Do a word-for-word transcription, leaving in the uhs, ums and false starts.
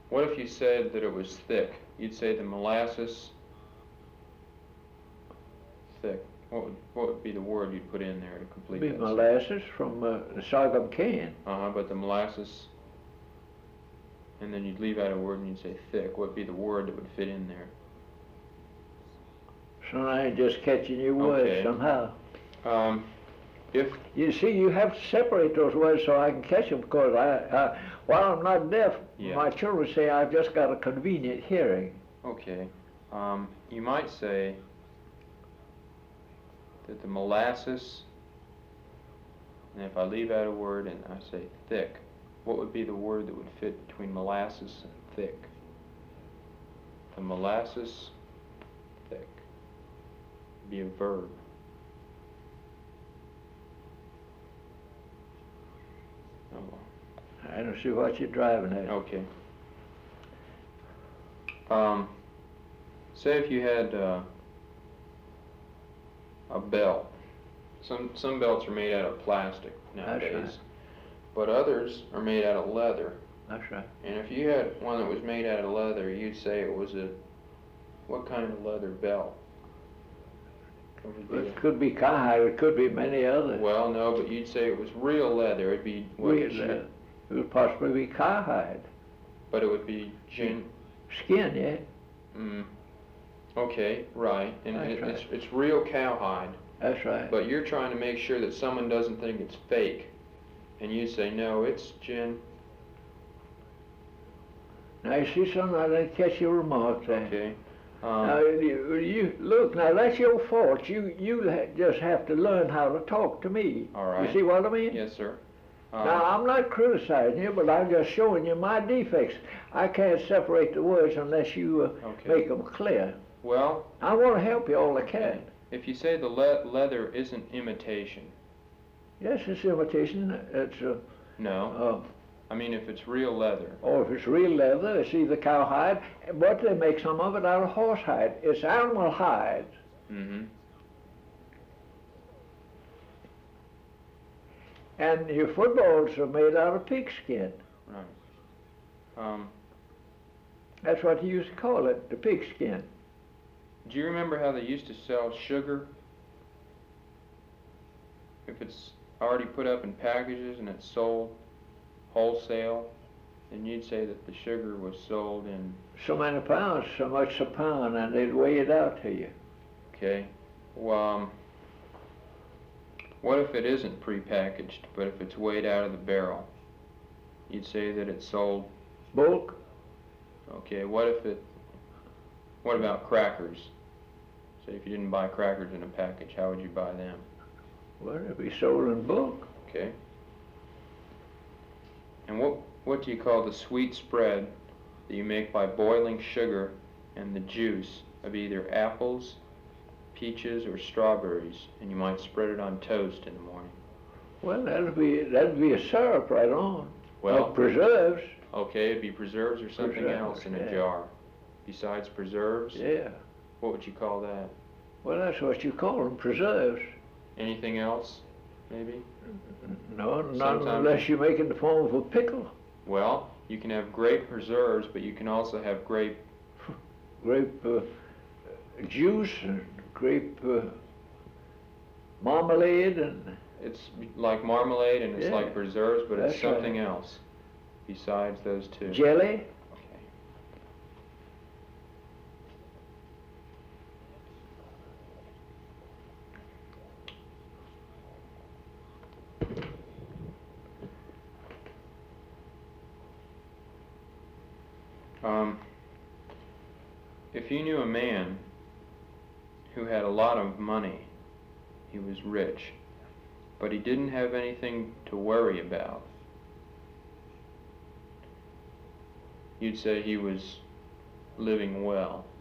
What if you said that it was thick? You'd say the molasses thick. What would, what would be the word you'd put in there to complete Be that? molasses from uh, the sorghum can. Uh-huh, but the molasses, and then you'd leave out a word and you'd say thick. What would be the word that would fit in there? So I ain't just catching your words Okay. somehow. Um, if You see, you have to separate those words so I can catch them, because I, I, while I'm not deaf, Yeah. my children say I've just got a convenient hearing. Okay. Um, you might say that the molasses, and if I leave out a word and I say thick, what would be the word that would fit between molasses and thick? The molasses thick would be a verb. Oh, I don't see what you're driving at. okay. Um, say if you had uh, a belt. Some some belts are made out of plastic nowadays, right. but others are made out of leather. That's right. And if you had one that was made out of leather, you'd say it was a what kind of leather belt? What would be It could be cowhide, it could be many a- others. well, no, but you'd say it was real leather. It'd be what Real should- leather. It would possibly be cowhide. but it would be gin. Skin, yeah. Mm, okay, right. And That's it, right. it's it's real cowhide. That's right. But you're trying to make sure that someone doesn't think it's fake, and you say no, it's gin. Now you see something, I didn't catch your remark there. Okay. Now Um, you, you look. Now that's your fault. You you ha- just have to learn how to talk to me. all right. You see what I mean? Yes, sir. Um, Now I'm not criticizing you, but I'm just showing you my defects. I can't separate the words unless you uh, Okay. make them clear. well, I want to help you all I can. if you say the le- leather isn't imitation, Yes, it's imitation. It's uh, no. uh, I mean, if it's real leather. or if it's real leather, it's either cowhide, but they make some of it out of horsehide. It's animal hide. Mm-hmm. And your footballs are made out of pigskin. Right. Um, That's what you used to call it, the pigskin. do you remember how they used to sell sugar? If it's already put up in packages and it's sold wholesale, then you'd say that the sugar was sold in, So many pounds, so much a pound, and they'd weigh it out to you. okay, well, um, what if it isn't prepackaged, but if it's weighed out of the barrel? You'd say that it's sold, Bulk, okay, what if it, what about crackers? Say if you didn't buy crackers in a package, how would you buy them? well, it'd be sold in bulk. Okay. And what what do you call the sweet spread that you make by boiling sugar and the juice of either apples, peaches, or strawberries, and you might spread it on toast in the morning? Well, that'd be that'd be a syrup right on. Well, Or preserves. okay, it'd be preserves or something Preserves, else in a yeah. jar. Besides preserves, Yeah. what would you call that? Well, that's what you call them, preserves. Anything else, maybe? No, not Sometimes- unless you make it in the form of a pickle. Well, you can have grape preserves, but you can also have grape. Grape uh, juice and grape uh, marmalade and It's like marmalade and it's Yeah, like preserves, but it's that's right. something else besides those two. jelly. Okay. Um, if you knew a man who had a lot of money, he was rich, but he didn't have anything to worry about, you'd say he was living well.